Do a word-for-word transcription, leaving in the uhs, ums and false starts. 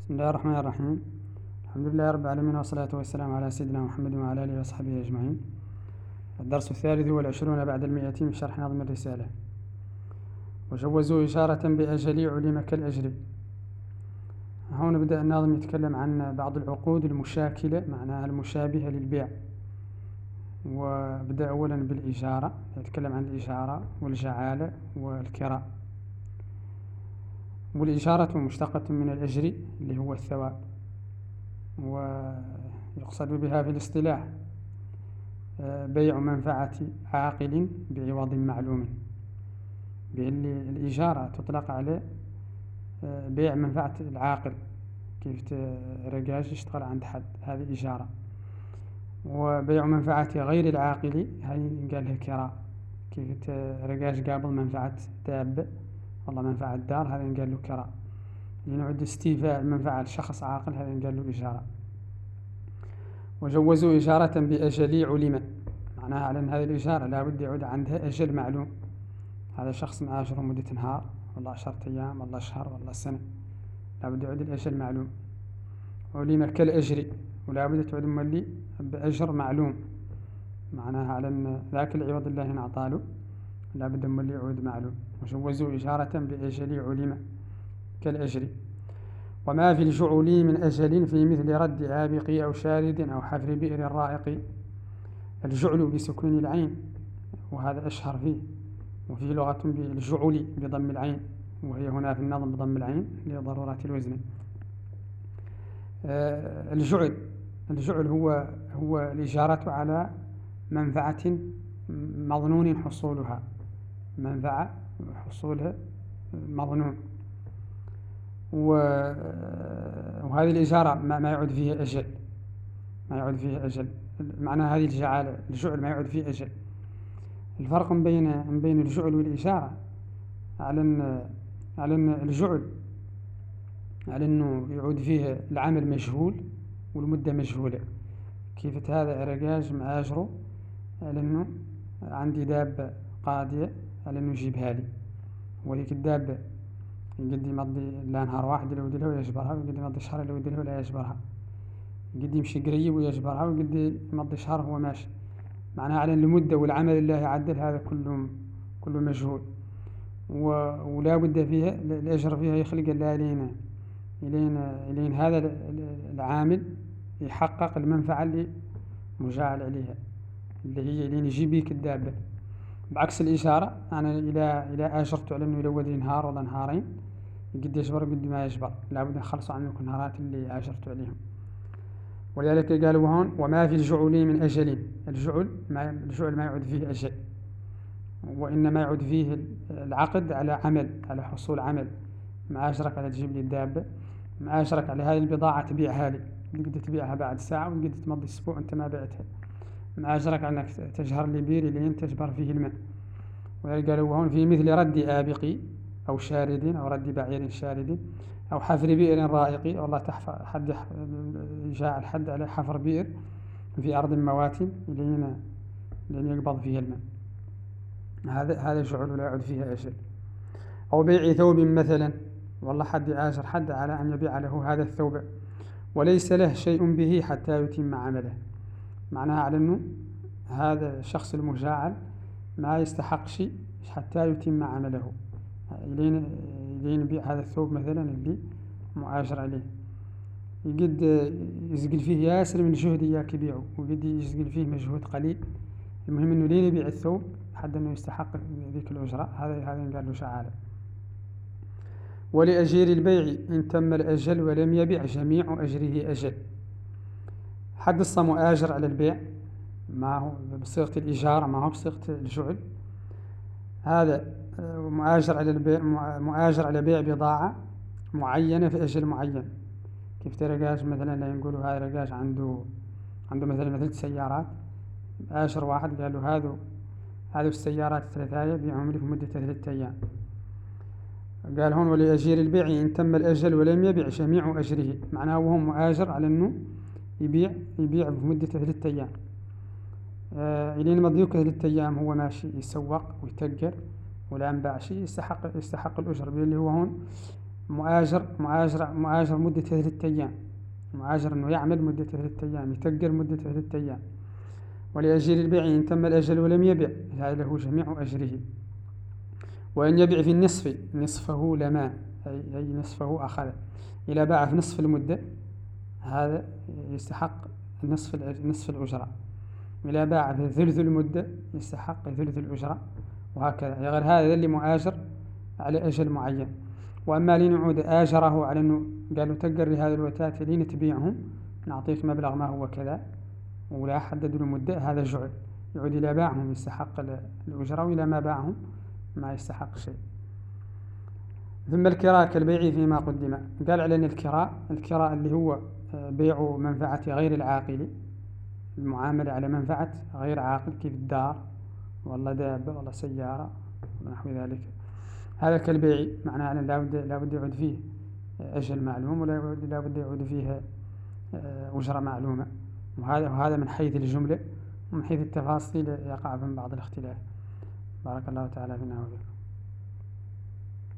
بسم الله الرحمن الرحيم. الحمد لله رب العالمين، والصلاة والسلام على سيدنا محمد وعلى آله وصحبه أجمعين. الدرس الثالث والعشرون بعد المئة من شرح نظم الرسالة. وجوزوا إشارة بأجل علم كالأجر. هون بدأ الناظم يتكلم عن بعض العقود المشاكلة، معناها المشابهة للبيع. وبدأ أولا بالإجارة، يتكلم عن الإجارة والجعالة والكراء. والإجارة مشتقة من الأجر اللي هو الثواب، ويقصد بها في الاصطلاح بيع منفعة عاقل بعوض معلوم. الإجارة تطلق على بيع منفعة العاقل، كيف رجاج يشتغل عند حد، هذه إجارة. وبيع منفعة غير العاقل هاي قال لها كراء، كيف رجاج قابل منفعة دابة والله منفعة دار، هذا قال له كراء. ينعد استيفاء منفعة شخص عاقل، هذا قال له إجارة. وجوزوا إجارة بأجل علم، معناها على أن هذه الإجارة لا بد يعود عندها أجل معلوم. هذا شخص معاشره مدة نهار والله عشرة أيام والله شهر والله سنة، لا بد يعود الأجل معلوم. علم كالأجر، ولا بد تعود ملي بأجر معلوم، معناها على أن ذاك العوض الله نعطاله لا بد ملي يعود معلوم. وجوزوا إجارة بأجل علم كالأجر. وما في الجعل من أجل في مثل رد عابق أو شارد أو حفر بئر الرائق. الجعل بسكون العين، وهذا أشهر فيه، وفيه لغة بالجعل بضم العين، وهي هنا في النظم بضم العين لضرورة الوزن. آه الجعل الجعل هو هو الإجارة على منفعة مظنون حصولها، منفعة حصولها مظنون. وهذه الإجارة ما يعود فيها أجل، ما يعود فيها أجل، معناها هذه الجعالة الجعل ما يعود فيه أجل. الفرق بين بين الجعل والإجارة على أن على أن الجعل على أنه يعود فيه العمل مجهول والمدة مجهولة. كيف هذا رجاج مآجره على أنه عندي دابة قاضية على أنه يجيبها لي، وهيك الدابة يقد يمضي لا نهار واحد لو يدلها ويجبرها، ويقد يمضي شهر لو يدلها ولا يجبرها، يقد يمشي قريب ويجبرها، ويقد يمضي شهر وهو ماشي. معناها على أن المدة والعمل الله عدل هذا كله كله مجهول، ولا بد فيها الأجر فيها يخلق الله لين لين لين هذا العامل يحقق المنفعة اللي مجاعل عليها، اللي هي لين يجيب بيك الدابة. بعكس الإشارة، أنا إلى إلى أجرت على أنه يلود لي نهار ولا نهارين قد يجبر قد ما يجبر، لابد نخلصوا عنه النهارات اللي أجرت عليهم. ولذلك قالوا هون وما في الجعل من أجل. الجعل ما الجعل ما يعود فيه أجل، وإنما يعود فيه العقد على عمل، على حصول عمل. ما أجرك على تجيب لي الدابة، ما أجرك على هذه البضاعة تبيعها لي، قد تبيعها بعد ساعة وقد تمضي أسبوع أنت ما بعتها. ما أجرك على أنك تجهر لي بيري لين تجبر فيه الماء. وقالوا هون في مثل رد آبق أو شارد، أو رد بعير شارد، أو حفر بئر رائق، والله تحفر حد جاء الحد على حفر بئر في أرض مواتم لين لين يقبض فيها الماء. هذا هذا جعل لا يعود فيها أجل. أو بيع ثوب مثلا، والله حد آجر حد على أن يبيع له هذا الثوب وليس له شيء به حتى يتم عمله، معناها على أنه هذا الشخص المجاعل ما يستحق شيء حتى يتم عمله، لين لين يبيع هذا الثوب مثلا اللي مؤاجر عليه. يقد يسقل فيه ياسر من جهد إياك يبيعه، وقد يسقل فيه مجهود قليل، المهم أنه لين يبيع الثوب حتى أنه يستحق ذيك الأجرة. هذا هذا قال له شعالة. ولأجير البيع إن تم الأجل ولم يبيع جميع أجره أجل. حد الصم مؤاجر على البيع، ما هو بصيغة الإجارة ما هو بصيغة الجعل. هذا مؤاجر على البيع، مؤاجر على بيع بضاعة معينة في أجل معين. كيف ترجاج مثلا لا يقولوا هذا رجاج عنده عنده مثلا مثل سيارات، آجر واحد قال له هذا هذه السيارات الثلاثة بيعهم لي في مدة ثلاثة أيام. قال هون ولأجير البيع إن تم الأجل ولم يبيع جميع أجره، معناه وهو مؤاجر على أنه يبيع يبيع في مدة ثلاثة أيام. آه إلين مضيوك ثلاثة أيام هو ماشي يسوق ويتجر ولا أنباع شيء يستحق يستحق الأجر، اللي هو هون مؤاجر مؤاجر مؤاجر مدة ثلاثة أيام، مؤاجر إنه يعمل مدة ثلاثة أيام، يتأجر مدة ثلاثة أيام. ولأجير البيع إن تم الأجل ولم يبع هذا له جميع أجره. وإن يبع في النصف نصفه لما أي, أي نصفه أخذ. إذا باع في نصف المدة هذا يستحق نصف نصف الأجرة. إذا باع في ثلث المدة يستحق ثلث الأجرة، وهكذا. غير هذا اللي مؤاجر على أجل معين. وأما لنعود آجره على أنه قالوا تقر لهذا الوتات لين تبيعهم نعطيك مبلغ ما هو كذا ولا حدد له مدة، هذا جعل. يعود إلى باعهم يستحق الأجرة، وإلى ما باعهم ما يستحق شيء. ثم الكراء كالبيع فيما قدم. قال على أن الكراء الكراء اللي هو بيع منفعة غير العاقل، المعاملة على منفعة غير عاقل، كيف الدار والله دابة والله سيارة ونحو ذلك. هذا كالبيع، معناه أن لابد لابد يعود فيه أجل معلوم، ولا لابد يعود فيه أجرة معلومة. وهذا وهذا من حيث الجملة، ومن حيث التفاصيل يقع من بعض الاختلاف. بارك الله تعالى فينا وفيكم.